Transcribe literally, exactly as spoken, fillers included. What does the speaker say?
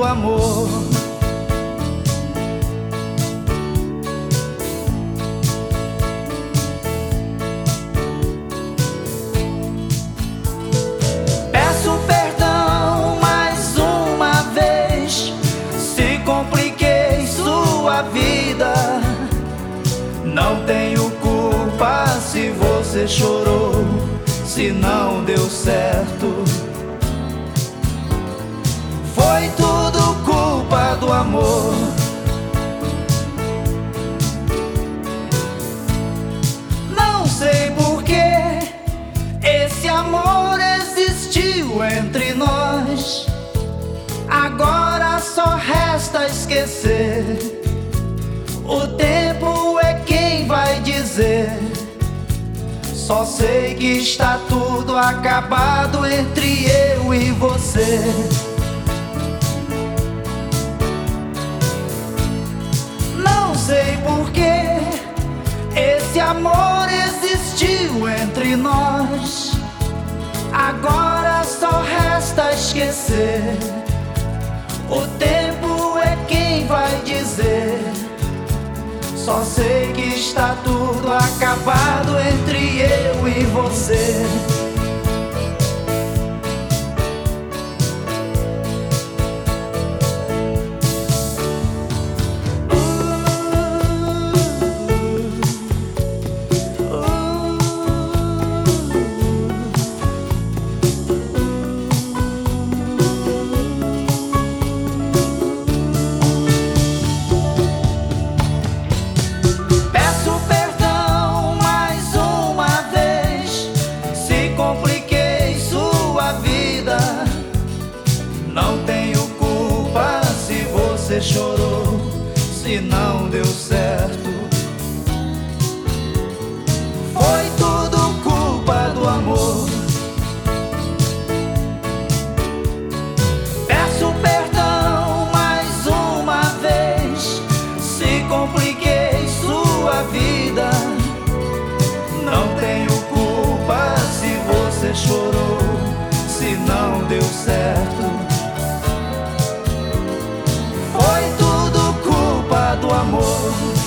amor. Peço perdão mais uma vez se compliquei sua vida. Não tenho culpa se você chorou, se não deu certo. Foi tudo culpa do amor. Não sei por que esse amor existiu entre nós. Agora só resta esquecer. O tempo é quem vai dizer. Só sei que está tudo acabado entre eu e você. Não sei por que esse amor existiu entre nós. Agora só resta esquecer. O tempo é quem vai dizer. Só sei que está tudo acabado entre eu e você. Compliquei sua vida. Não tenho culpa se você chorou, se não deu certo. Foi tudo culpa do amor. Peço perdão mais uma vez se compliquei sua vida. Não tenho culpa se você chorou, se não deu certo. Foi tudo culpa do amor.